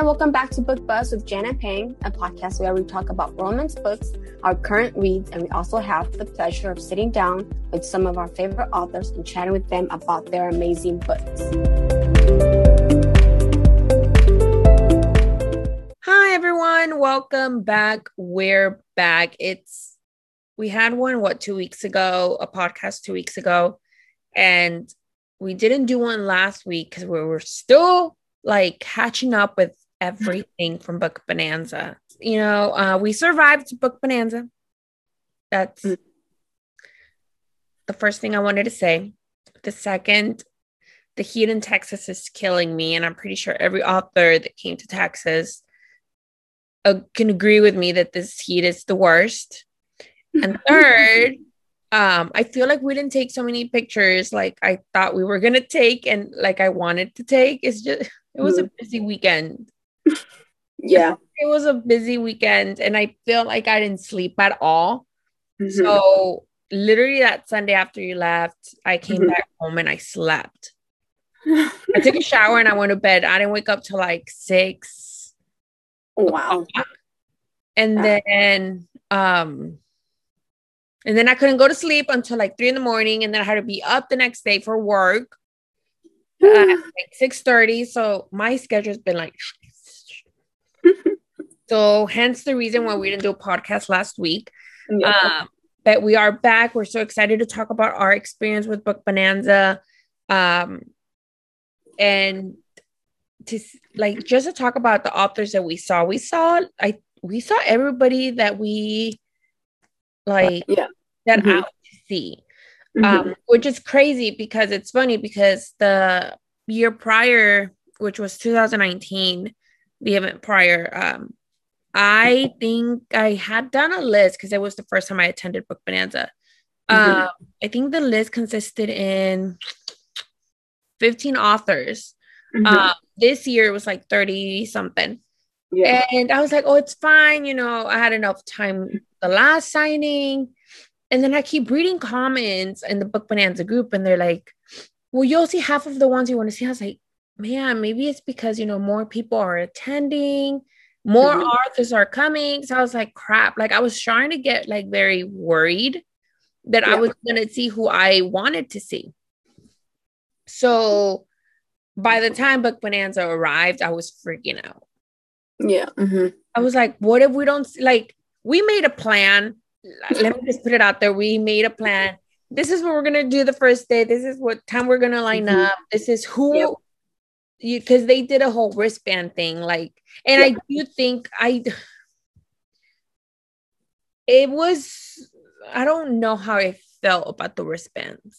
and welcome back to Book Buzz with Janet Payne, a podcast where we talk about romance books, our current reads, and we also have the pleasure of sitting down with some of our favorite authors and chatting with them about their amazing books. Hi, everyone. Welcome back. We're back. We had one, 2 weeks ago, a podcast 2 weeks ago, and we didn't do one last week because we were still catching up with everything from Book Bonanza. We survived Book Bonanza. That's the first thing I wanted to say. The second, the heat in Texas is killing me, and I'm pretty sure every author that came to Texas can agree with me that this heat is the worst. And third, I feel like we didn't take so many pictures like I thought we were going to take and like I wanted to take. It was a busy weekend. Yeah. It was a busy weekend and I feel like I didn't sleep at all. Mm-hmm. So literally that Sunday after you left, I came back home and I slept. I took a shower and I went to bed. I didn't wake up till 6. Wow. And then I couldn't go to sleep until 3 a.m. And then I had to be up the next day for work at 6:30. So my schedule's been so hence the reason why we didn't do a podcast last week. Yeah. But we are back. We're so excited to talk about our experience with Book Bonanza. And to just to talk about the authors that we saw. We saw everybody that we out to see, which is crazy because it's funny because the year prior, which was 2019, the event prior, I think I had done a list because it was the first time I attended Book Bonanza. I think the list consisted in 15 authors. This year it was 30 something. Yeah. And I was like, oh, it's fine. I had enough time the last signing. And then I keep reading comments in the Book Bonanza group and they're like, well, you'll see half of the ones you want to see. I was like, man, maybe it's because, more people are attending, more authors are coming. So I was like, crap. I was trying to get very worried that I was going to see who I wanted to see. So by the time Book Bonanza arrived, I was freaking out. Yeah. I was like, what if we don't we made a plan. Let me just put it out there. We made a plan. This is what we're going to do the first day. This is what time we're going to line up. This is who because they did a whole wristband thing. I do think I don't know how I felt about the wristbands.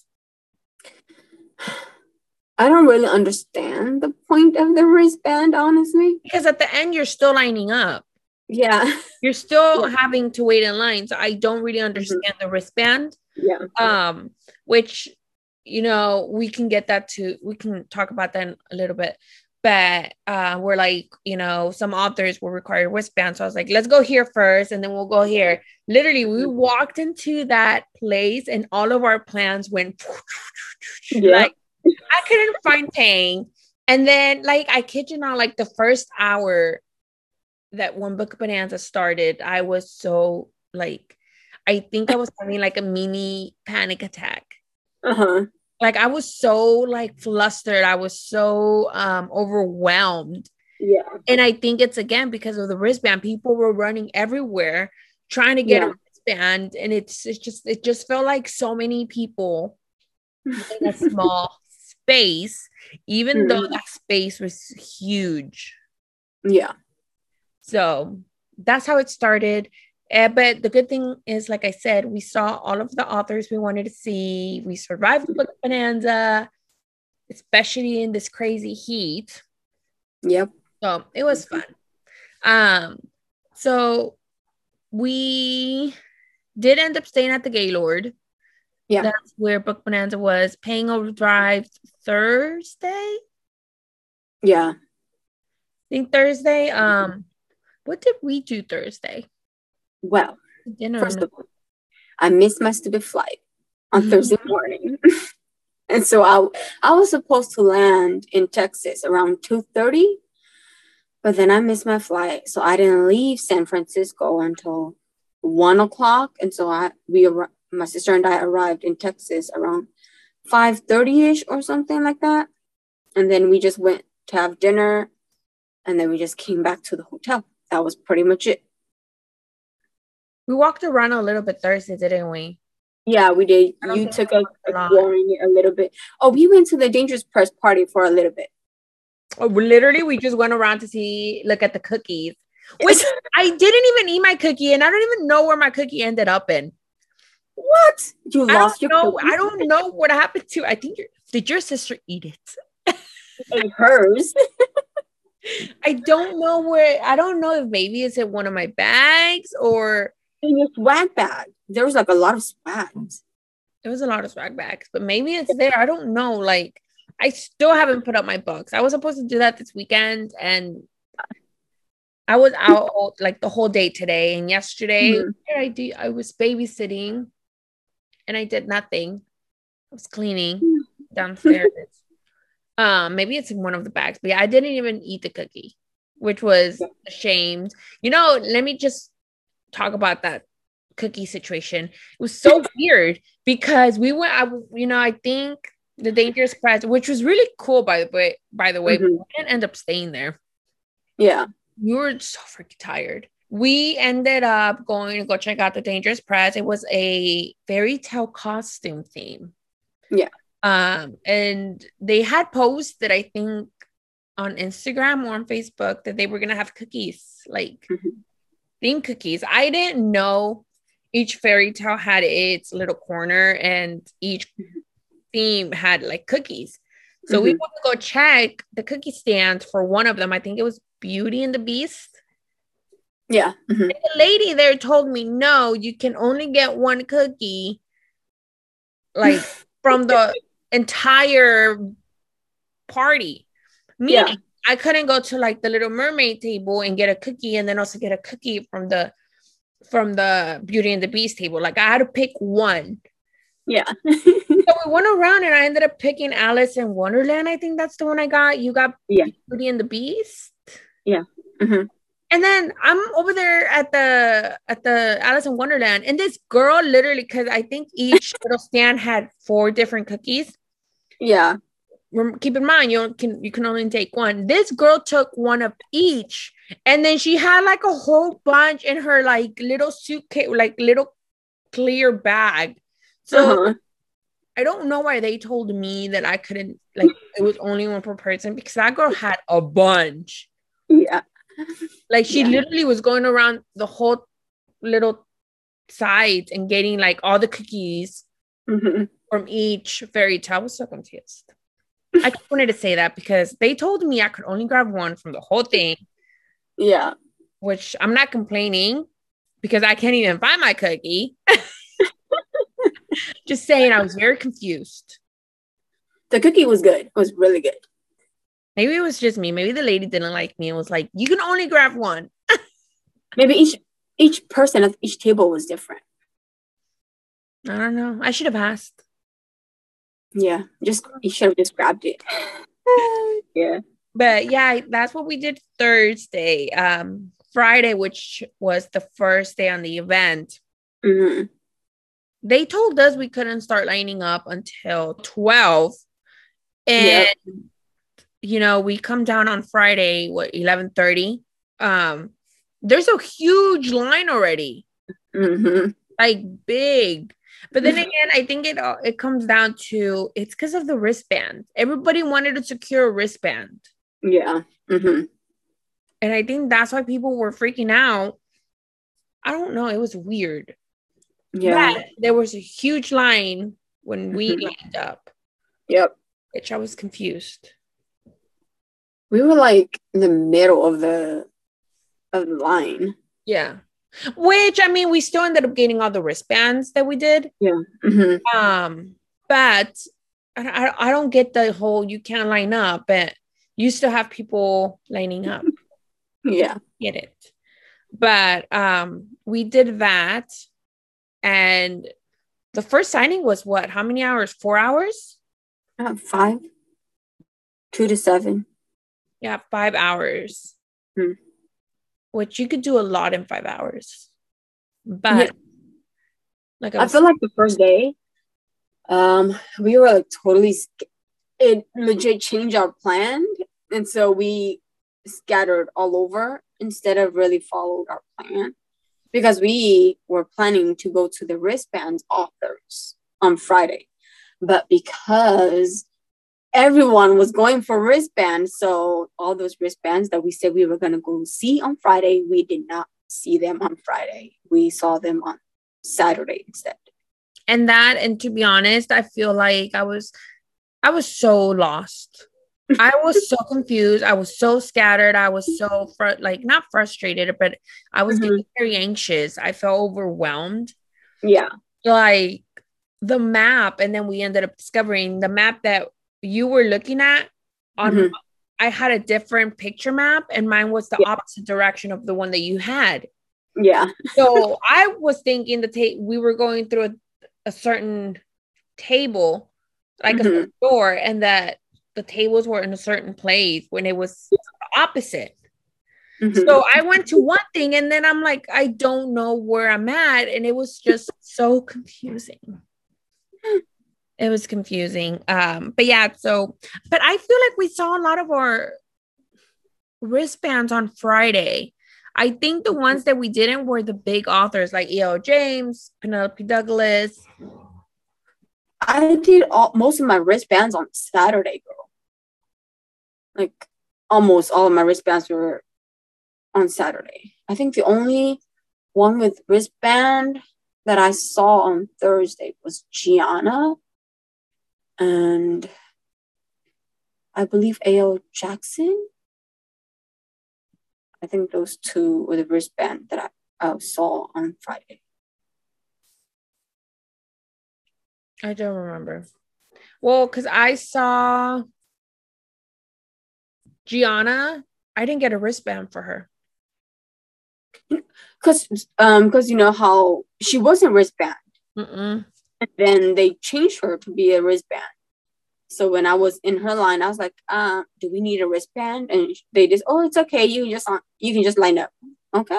I don't really understand the point of the wristband, honestly. Because at the end, you're still lining up. Yeah. You're still having to wait in line. So I don't really understand the wristband. Yeah. Which, we can get that we can talk about that in a little bit. But we're some authors will require wristbands. So I was like, let's go here first and then we'll go here. Literally, we walked into that place and all of our plans went I couldn't find Payne. And then I kid you not, the first hour that when Book Bonanza started, I was so I think I was having a mini panic attack. I was so flustered. I was so overwhelmed. Yeah. And I think it's again because of the wristband. People were running everywhere trying to get a wristband. And it just felt like so many people in a small space, even though that space was huge. Yeah. So that's how it started. But the good thing is, like I said, we saw all of the authors we wanted to see. We survived Book Bonanza, especially in this crazy heat. Yep. So it was fun. So we did end up staying at the Gaylord. Yeah. That's where Book Bonanza was. Payne arrived Thursday. Yeah. I think Thursday. What did we do Thursday? Well, first of all, I missed my stupid flight on Thursday morning. And so I was supposed to land in Texas around 2:30, But then I missed my flight, so I didn't leave San Francisco until 1 o'clock. And so my sister and I arrived in Texas around 5:30ish or something like that. And then we just went to have dinner, and then we just came back to the hotel. That was pretty much it. We walked around a little bit Thursday, didn't we? Yeah, we did. You took us exploring it a little bit. Oh, we went to the Dangerous Press party for a little bit. Oh, literally, we just went around to look at the cookies. Which I didn't even eat my cookie, and I don't even know where my cookie ended up in. What? You lost your cookie? I don't know what happened to. I think did your sister eat it? Ate hers. I don't know where. I don't know if maybe it's in one of my bags or in your swag bag. There was like a lot of swags. There was a lot of swag bags, but maybe it's there. I don't know. Like, I still haven't put up my books. I was supposed to do that this weekend, and I was out like the whole day today and yesterday. I was babysitting, and I did nothing. I was cleaning downstairs. Maybe it's in one of the bags, but yeah, I didn't even eat the cookie, which was ashamed. Let me just talk about that cookie situation. It was so weird because we went. I think the Dangerous Press, which was really cool, by the way, we didn't end up staying there. Yeah, we were so freaking tired. We ended up going to go check out the Dangerous Press. It was a fairy tale costume theme. Yeah. And they had posted, I think, on Instagram or on Facebook that they were gonna have cookies, like theme cookies. I didn't know each fairy tale had its little corner and each theme had like cookies. So we went to go check the cookie stand for one of them. I think it was Beauty and the Beast. Yeah. And the lady there told me, no, you can only get one cookie, like from the entire party. Meaning I couldn't go to like the Little Mermaid table and get a cookie and then also get a cookie from the Beauty and the Beast table. Like, I had to pick one. Yeah. So we went around and I ended up picking Alice in Wonderland. I think that's the one I got. You got Beauty and the Beast. Yeah. And then I'm over there at the Alice in Wonderland, and this girl literally, because I think each little stand had 4 different cookies. Yeah. Keep in mind, you can only take one. This girl took one of each, and then she had like a whole bunch in her like little suitcase, like little clear bag. So I don't know why they told me that I couldn't, like, it was only one per person, because that girl had a bunch. Yeah. Like, she literally was going around the whole little side and getting like all the cookies from each fairy tale. I was so confused. I just wanted to say that because they told me I could only grab one from the whole thing. Yeah. Which I'm not complaining because I can't even find my cookie. Just saying, I was very confused. The cookie was good. It was really good. Maybe it was just me. Maybe the lady didn't like me and was like, you can only grab one. Maybe each person at each table was different. I don't know. I should have asked. Yeah, you should have just grabbed it. Yeah. But yeah, that's what we did Thursday. Friday, which was the first day on the event. They told us we couldn't start lining up until 12. And we come down on Friday, 11:30. There's a huge line already. Like, big. But then again, I think it comes down to, it's because of the wristband. Everybody wanted to secure a wristband. Yeah. And I think that's why people were freaking out. I don't know. It was weird. Yeah. But there was a huge line when we lined up. Yep. Which I was confused. We were like in the middle of the line. Yeah. Which, I mean, we still ended up getting all the wristbands that we did. Yeah. But I don't get the whole you can't line up, but you still have people lining up. Yeah. Get it. But we did that. And the first signing was what? How many hours? 4 hours? 5. 2 to 7. Yeah, 5 hours. which you could do a lot in 5 hours. But I feel like the first day, we were like totally. It legit changed our plan, and so we scattered all over instead of really followed our plan, because we were planning to go to the wristbands authors on Friday, but because everyone was going for wristbands, so all those wristbands that we said we were going to go see on Friday, we did not see them on Friday. We saw them on Saturday instead. And to be honest, I feel like I was so lost. I was so confused. I was so scattered. I was so not frustrated, but I was getting very anxious. I felt overwhelmed. Yeah. Like the map, and then we ended up discovering the map that you were looking at on I had a different picture map, and mine was the opposite direction of the one that you had. Yeah. So I was thinking we were going through a certain table, like a store, and that the tables were in a certain place when it was the opposite. So I went to one thing, and then I'm like, I don't know where I'm at. And it was just so confusing. It was confusing. But I feel like we saw a lot of our wristbands on Friday. I think the ones that we didn't were the big authors like E.L. James, Penelope Douglas. I did most of my wristbands on Saturday, girl. Like almost all of my wristbands were on Saturday. I think the only one with wristband that I saw on Thursday was Gianna, and I believe A.L. Jackson. I think those two were the wristband that I saw on Friday. I don't remember. Well, because I saw Gianna, I didn't get a wristband for her. Because you know how she wasn't wristband. And then they changed her to be a wristband. So when I was in her line, I was like, do we need a wristband? And they just, oh, it's okay. You can just line up. Okay.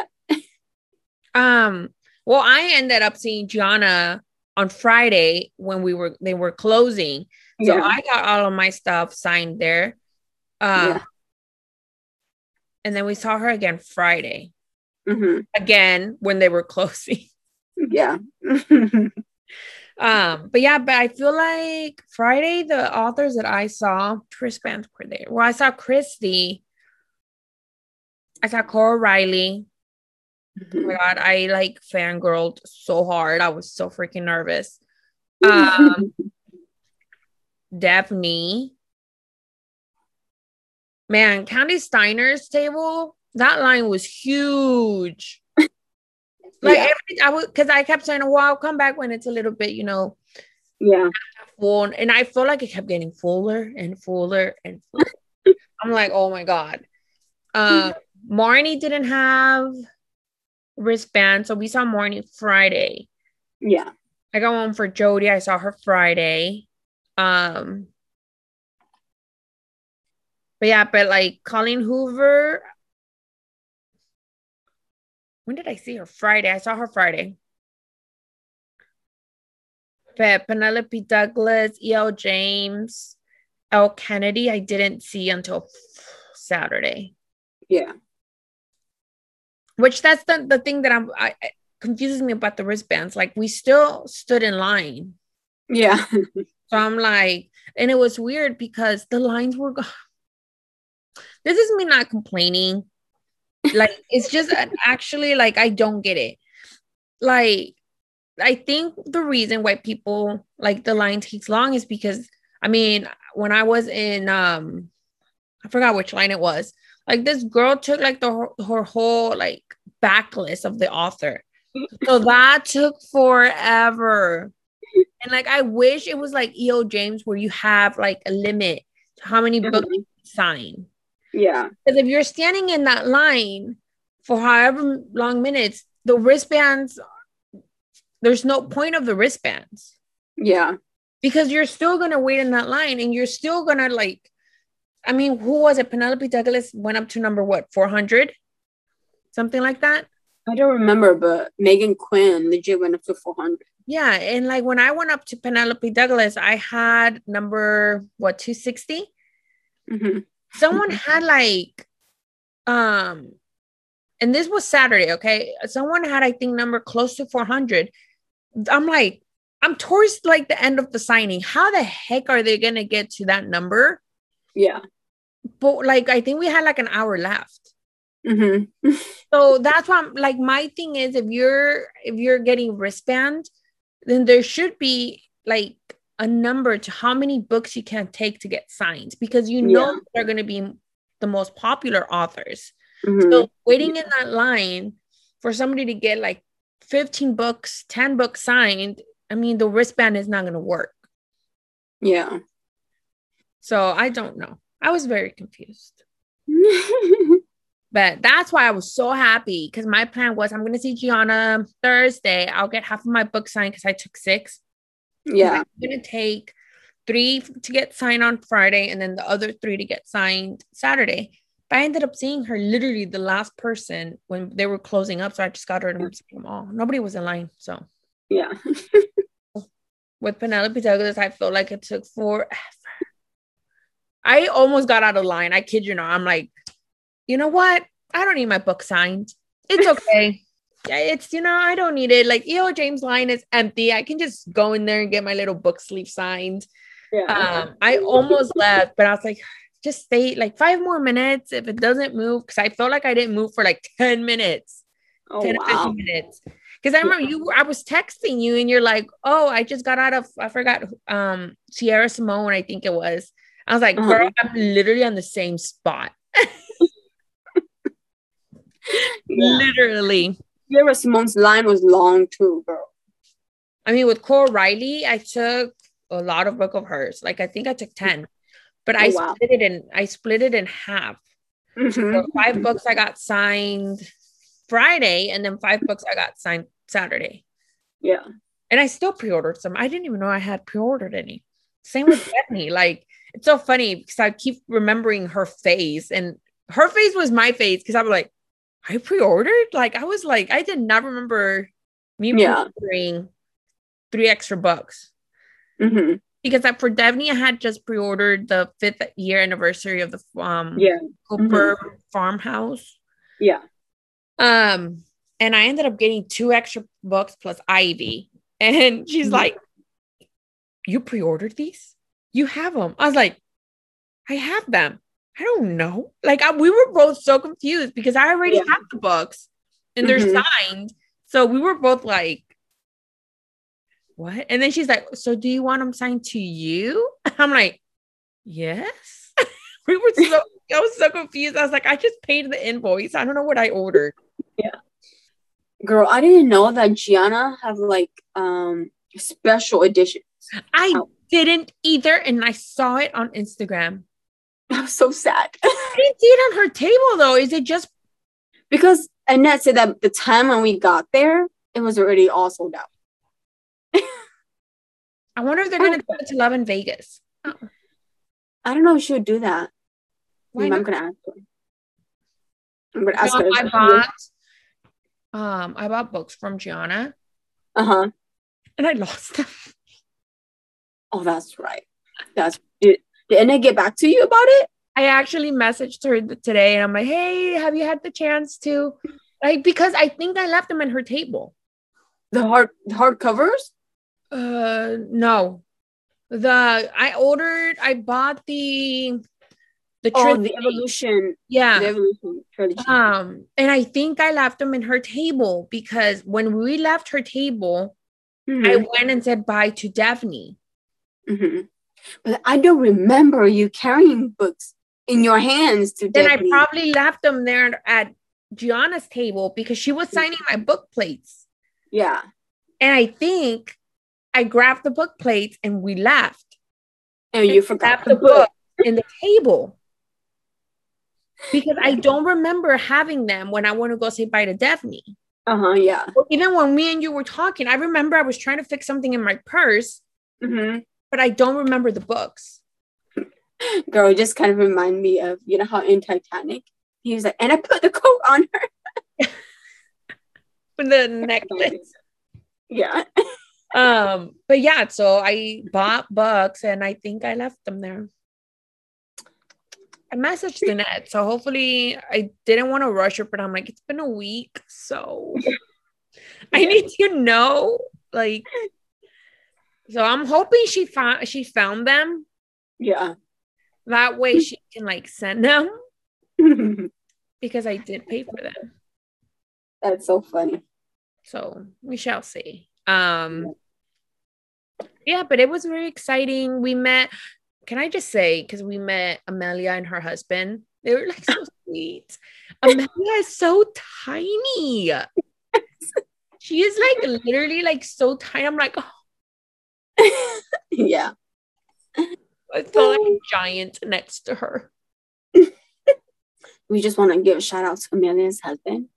Well, I ended up seeing Gianna on Friday when they were closing. So I got all of my stuff signed there. And then we saw her again Friday. Again when they were closing. Yeah. But I feel like Friday, the authors that I saw, wristbands were there. Well, I saw Christy. I saw Cora Riley. Oh my God, I like fangirled so hard. I was so freaking nervous. Daphne. Man, Candy Steiner's table, that line was huge. Like because I kept saying, well, I'll come back when it's a little bit, full. And I felt like it kept getting fuller and fuller and fuller. I'm like, oh my God. Marnie didn't have wristband, so we saw Marnie Friday. Yeah. I got one for Jody. I saw her Friday. But like Colleen Hoover, when did I see her? Friday. I saw her Friday. But Penelope Douglas, E.L. James, Elle Kennedy, I didn't see until Saturday. Yeah. Which that's the thing that confuses me about the wristbands. Like we still stood in line. Yeah. So I'm like, and it was weird because the lines were gone. This is me not complaining. Like, it's just actually like, I don't get it. Like, I think the reason why people like the line takes long is because, I mean, when I was in, I forgot which line it was. Like this girl took like her whole like backlist of the author. So that took forever. And like, I wish it was like E.O. James where you have like a limit to how many books you can sign. Yeah. Because if you're standing in that line for however long minutes, the wristbands, there's no point of the wristbands. Yeah. Because you're still going to wait in that line and you're still going to like, I mean, who was it? Penelope Douglas went up to number what, 400? Something like that. I don't remember, but Megan Quinn legit went up to 400. Yeah, and like when I went up to Penelope Douglas, I had number what, 260? Mm-hmm. Someone had like and this was Saturday, okay? Someone had, I think, number close to 400. I'm like, I'm towards like the end of the signing. How the heck are they gonna get to that number? Yeah. But like, I think we had like an hour left. Mm-hmm. So that's why I'm like, my thing is, if you're getting wristband, then there should be like a number to how many books you can take to get signed, because you know they're going to be the most popular authors. Mm-hmm. So waiting in that line for somebody to get like 15 books, 10 books signed, I mean, the wristband is not going to work. Yeah. So I don't know. I was very confused. But that's why I was so happy, because my plan was I'm going to see Gianna Thursday. I'll get half of my book signed because I took 6. Yeah. I'm going to take 3 to get signed on Friday and then the other 3 to get signed Saturday. But I ended up seeing her literally the last person when they were closing up. So I just got her to see them all. Nobody was in line. So yeah. With Penelope Douglas, I feel like it took forever. I almost got out of line. I kid you not. I'm like, you know what? I don't need my book signed. It's okay. It's, I don't need it. Like, James line is empty. I can just go in there and get my little book sleeve signed. Yeah. I almost left, but I was like, just stay like 5 more minutes if it doesn't move. Because I felt like I didn't move for like 10 minutes. 10 or 15 minutes. Because I remember I was texting you and you're like, oh, I just got out of, I forgot, Sierra Simone, I think it was. I was like, girl, I'm literally on the same spot. Literally. Sierra Simone's line was long too, girl. I mean, with Cole Riley, I took a lot of book of hers. Like, I think I took 10, but I split it in half. Mm-hmm. So 5 books I got signed Friday, and then 5 books I got signed Saturday. Yeah. And I still pre-ordered some. I didn't even know I had pre-ordered any. Same with Bethany. Like, it's so funny because I keep remembering her face, and her face was my face because I was like, I pre-ordered? Like, I was like, I did not remember me pre-ordering 3 extra books. Mm-hmm. Because for Daphne, I had just pre-ordered the 5th year anniversary of the Cooper farmhouse. Yeah. And I ended up getting 2 extra books plus Ivy. And she's like, you pre-ordered these? You have them. I was like, I have them. I don't know. Like, we were both so confused because I already have the books and they're signed. So we were both like, what? And then she's like, so do you want them signed to you? I'm like, yes. I was so confused. I was like, I just paid the invoice. I don't know what I ordered. Yeah. Girl, I didn't know that Gianna have like special editions. I didn't either. And I saw it on Instagram. I was so sad. I didn't see it on her table though. Is it just because Annette said that the time when we got there, it was already all sold out. I wonder if they're gonna do it to Love in Vegas. Oh. I don't know if she would do that. I'm gonna ask her. I'm gonna ask her. I bought books from Gianna. And I lost them. Oh, that's right. Did Annette get back to you about it? I actually messaged her today and I'm like, hey, have you had the chance to, like, because I think I left them in her table. The hard covers? No. I bought the trilogy. The Evolution. Yeah. The Evolution trilogy. And I think I left them in her table because when we left her table, I went and said bye to Daphne. Mm-hmm. But I don't remember you carrying books in your hands to Daphne. Then I probably left them there at Gianna's table because she was signing my book plates. Yeah. And I think I grabbed the book plates and we left. And you forgot the book in the table. Because I don't remember having them when I want to go say bye to Daphne. Yeah. Even when me and you were talking, I remember I was trying to fix something in my purse, but I don't remember the books. Girl, just kind of remind me of, you know how in Titanic, he was like, and I put the coat on her. With the necklace. Yeah. But yeah, so I bought books and I think I left them there. I messaged Danette, so hopefully I didn't want to rush her, but I'm like, it's been a week, so I need to know. Like, so I'm hoping she found them. Yeah. That way she can like send them because I did pay for them. That's so funny. So we shall see. Yeah, but it was very exciting. We met, can I just say, because we met Amelia and her husband. They were like so sweet. Amelia is so tiny. She is like literally like so tiny. I'm like, oh. Yeah. I feel like a giant next to her. We just want to give a shout out to Amelia's husband.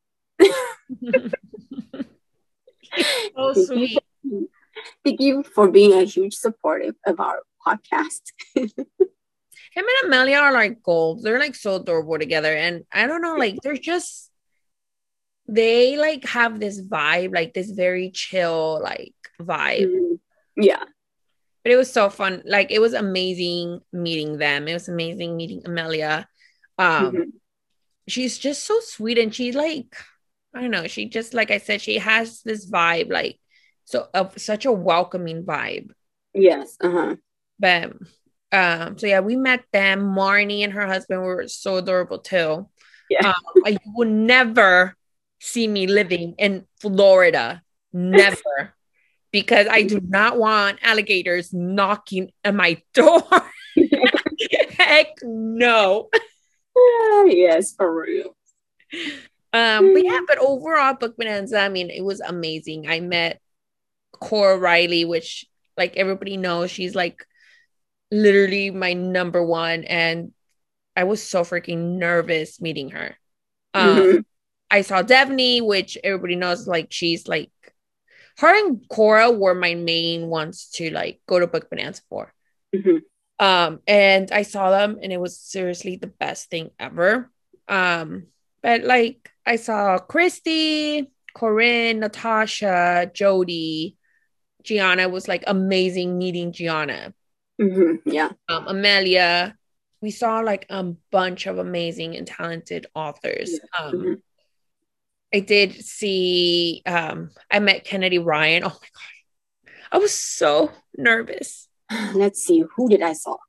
So sweet. Thank you for being a huge supportive of our podcast. Him and Amelia are like gold. They're like so adorable together. And I don't know, like they're just, they like have this vibe, like this very chill like vibe. Yeah. But it was so fun. Like it was amazing meeting them. It was amazing meeting Amelia. She's just so sweet, and she like, I don't know, she just, like I said, she has this vibe, like so of such a welcoming vibe. Yes. But so yeah, we met them. Marnie and her husband were so adorable too. Yeah. You would never see me living in Florida. Never. Because I do not want alligators knocking at my door. Heck no. Yes, for real. But yeah, but overall, Book Bonanza, I mean, it was amazing. I met Cora Riley, which like everybody knows, she's like literally my number one, and I was so freaking nervous meeting her. I saw Devney, which everybody knows, like she's like, her and Cora were my main ones to like go to Book Bonanza for. And I saw them, and it was seriously the best thing ever. But like I saw Christy, Corinne, Natasha, Jody, Gianna. Was like amazing meeting Gianna. Yeah. Amelia. We saw like a bunch of amazing and talented authors. I did see, I met Kennedy Ryan. Oh my God. I was so nervous. Let's see, who did I saw?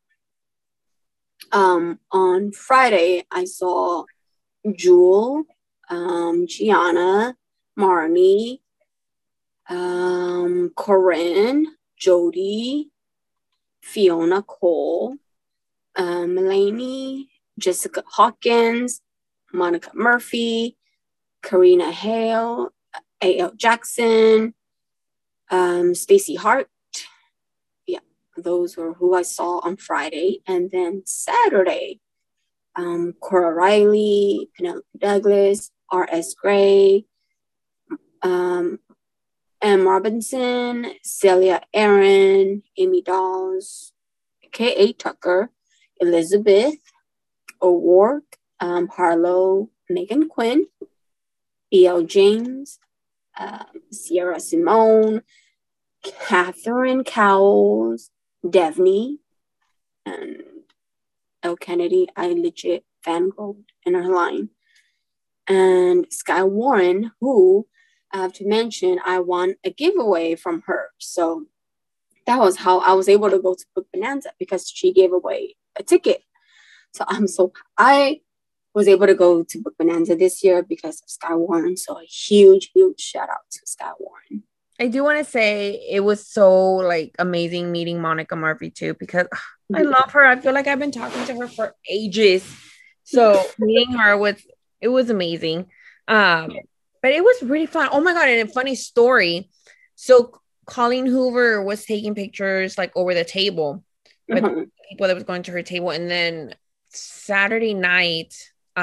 On Friday, I saw Jewel, Gianna, Marnie, Corinne, Jody, Fiona Cole, Melanie, Jessica Hawkins, Monica Murphy, Karina Hale, A.L. Jackson, Stacey Hart. Yeah, those were who I saw on Friday. And then Saturday, Cora Riley, Penelope Douglas, R.S. Gray, M. Robinson, Celia Aaron, Amy Dawes, K.A. Tucker, Elizabeth O'Rourke, Harlow, Megan Quinn, E.L. James, Sierra Simone, Catherine Cowles, Devney, and Elle Kennedy. I legit fangirled in her line. And Sky Warren, who I have to mention, I won a giveaway from her. So that was how I was able to go to Book Bonanza, because she gave away a ticket. So I was able to go to Book Bonanza this year because of Sky Warren. So a huge, huge shout out to Sky Warren. I do want to say it was so like amazing meeting Monica Murphy too, because I love her. I feel like I've been talking to her for ages. So meeting her it was amazing. But it was really fun. Oh my God. And a funny story. So Colleen Hoover was taking pictures like over the table with people that was going to her table. And then Saturday night,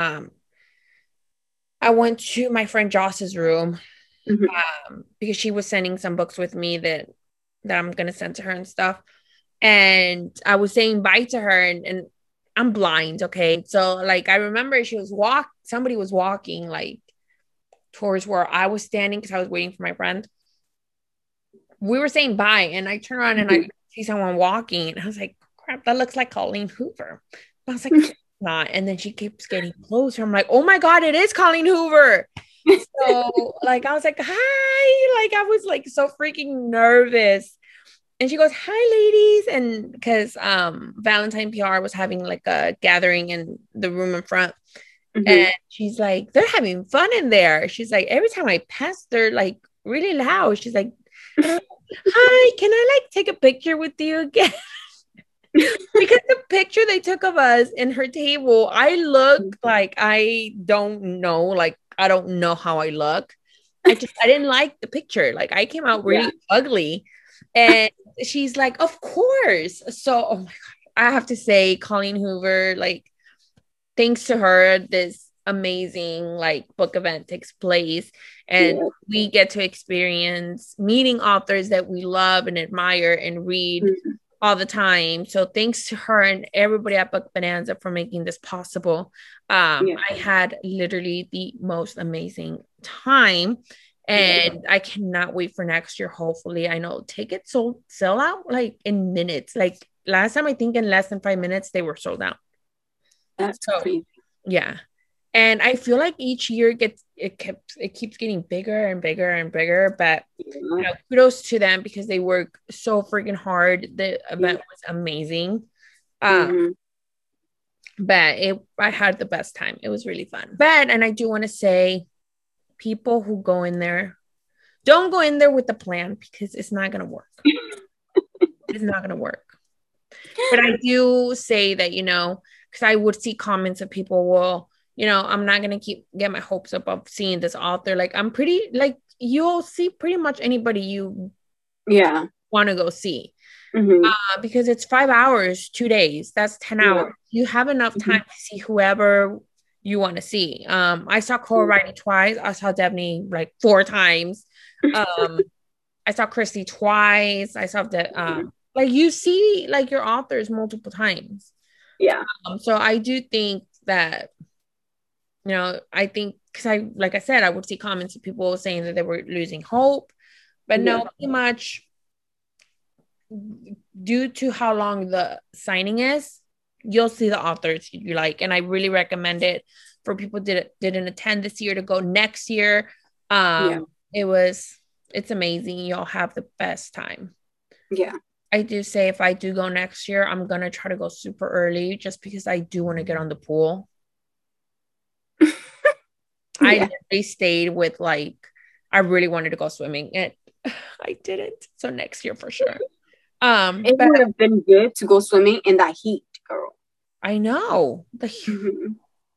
I went to my friend Joss's room because she was sending some books with me that I'm going to send to her and stuff. And I was saying bye to her, and I'm blind, okay? So like I remember somebody was walking like towards where I was standing because I was waiting for my friend. We were saying bye, and I turn around and I see someone walking, and I was like, crap, that looks like Colleen Hoover. I was like, not. And then she keeps getting closer. I'm like, oh my God, it is Colleen Hoover. So like I was like, hi. Like I was like so freaking nervous. And she goes, hi, ladies. And because Valentine PR was having like a gathering in the room in front. And she's like, they're having fun in there. She's like, every time I pass, they're like really loud. She's like, hi, can I like take a picture with you again? Because the picture they took of us in her table, I look like I don't know, like I don't know how I look. I didn't like the picture. Like I came out really ugly. And she's like, of course. So oh my God, I have to say, Colleen Hoover, like thanks to her, this amazing like book event takes place, and we get to experience meeting authors that we love and admire and read all the time. So thanks to her and everybody at Book Bonanza for making this possible. I had literally the most amazing time, and I cannot wait for next year. Hopefully, I know tickets sell out like in minutes. Like last time, I think in less than 5 minutes they were sold out. That's crazy. Yeah. And I feel like each year it keeps getting bigger and bigger and bigger. But you know, kudos to them because they work so freaking hard. The event was amazing. But I had the best time. It was really fun. But and I do want to say, people who go in there, don't go in there with a plan because it's not gonna work. It's not gonna work. But I do say that, you know, because I would see comments of people, well, you know, I'm not gonna get my hopes up of seeing this author. Like I'm pretty like you'll see pretty much anybody you want to go see. Because it's 5 hours, 2 days. That's 10 hours. You have enough time to see whoever you want to see. I saw Cora Riley twice. I saw Daphne like 4 times. I saw Christy twice. I saw the like you see like your authors multiple times. So I do think that, you know, I think because like I said, I would see comments of people saying that they were losing hope, but no, pretty much due to how long the signing is, you'll see the authors you like, and I really recommend it for people didn't attend this year to go next year. It's amazing. You'll have the best time. I do say if I do go next year, I'm gonna try to go super early just because I do want to get on the pool. I literally stayed with like I really wanted to go swimming and I didn't. So next year for sure. It would have been good to go swimming in that heat, girl. I know. The heat.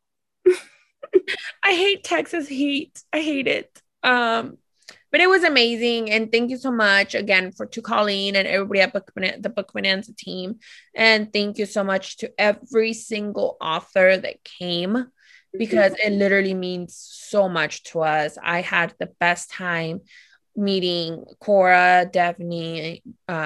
I hate Texas heat. I hate it. But it was amazing. And thank you so much again to Colleen and everybody at the Book Bonanza team. And thank you so much to every single author that came because it literally means so much to us. I had the best time meeting Cora, Daphne,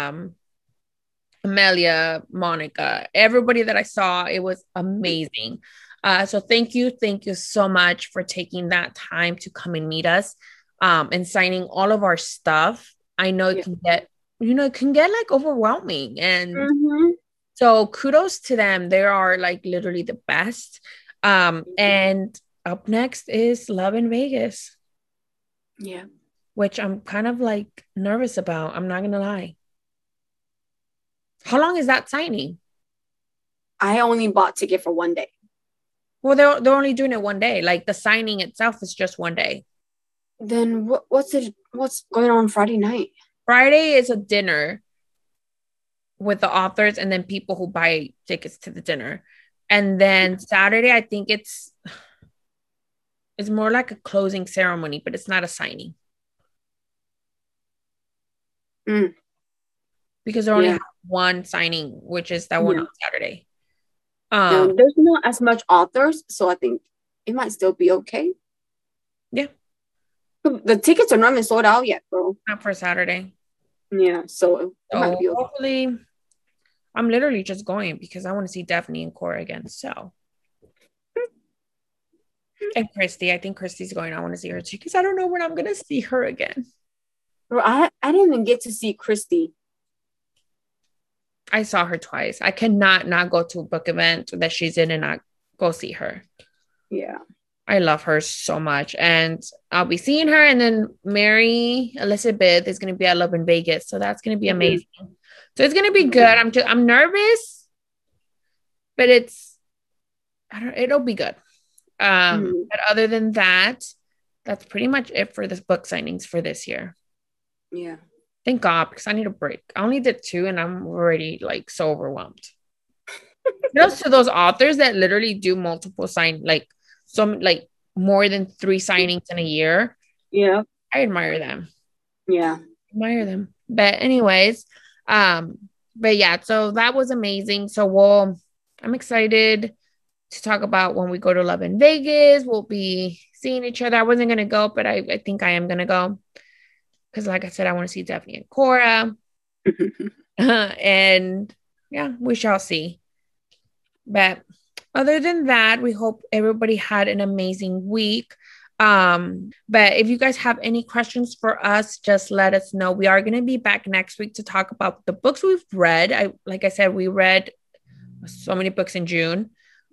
Amelia, Monica, everybody that I saw. It was amazing. So thank you so much for taking that time to come and meet us. And signing all of our stuff. I know it can get, it can get like overwhelming. And so kudos to them. They are like literally the best. And up next is Love in Vegas. Which I'm kind of like nervous about. I'm not going to lie. How long is that signing? I only bought ticket for 1 day. Well, they're only doing it 1 day. Like the signing itself is just 1 day. Then what's going on Friday night? Friday is a dinner with the authors and then people who buy tickets to the dinner. And then Saturday, I think it's more like a closing ceremony, but it's not a signing. Because they only have one signing, which is that one on Saturday. There's not as much authors, so I think it might still be okay. Yeah. The tickets are not even sold out yet, bro. Not for Saturday. Yeah, so it might be okay. Hopefully, I'm literally just going because I want to see Daphne and Cora again. So, and Christy, I think Christy's going. I want to see her too because I don't know when I'm gonna see her again. Bro, I didn't even get to see Christy. I saw her twice. I cannot not go to a book event that she's in and not go see her. Yeah. I love her so much. And I'll be seeing her. And then Mary Elizabeth is going to be at Love in Vegas. So that's going to be amazing. So it's going to be good. I'm nervous, but it'll be good. But other than that, that's pretty much it for this book signings for this year. Yeah. Thank God, because I need a break. I only did 2 and I'm already like so overwhelmed. To those authors that literally do multiple more than 3 signings in a year. Yeah. I admire them. Yeah. Admire them. But anyways, but yeah, so that was amazing. So I'm excited to talk about when we go to Love in Vegas. We'll be seeing each other. I wasn't gonna go, but I think I am gonna go. Because like I said, I want to see Daphne and Cora. And yeah, we shall see. But other than that, we hope everybody had an amazing week. But if you guys have any questions for us, just let us know. We are going to be back next week to talk about the books we've read. Like I said, we read so many books in June.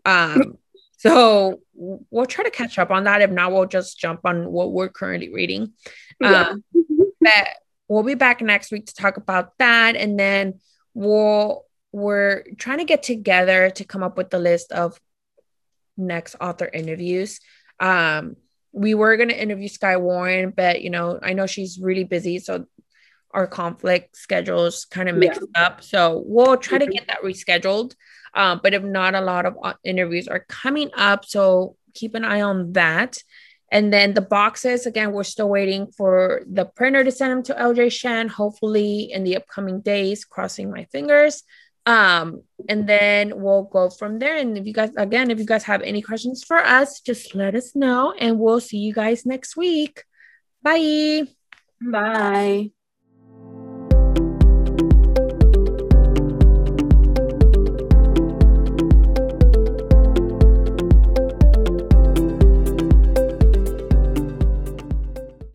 So we'll try to catch up on that. If not, we'll just jump on what we're currently reading. But we'll be back next week to talk about that. And then we're trying to get together to come up with the list of next author interviews. We were going to interview Skye Warren, but I know she's really busy, so our conflict schedules kind of mixed up. So we'll try to get that rescheduled. But if not, a lot of interviews are coming up, so keep an eye on that. And then the boxes, again, we're still waiting for the printer to send them to LJ Shan, hopefully in the upcoming days, crossing my fingers. And then we'll go from there. And if you guys have any questions for us, just let us know and we'll see you guys next week. Bye. Bye.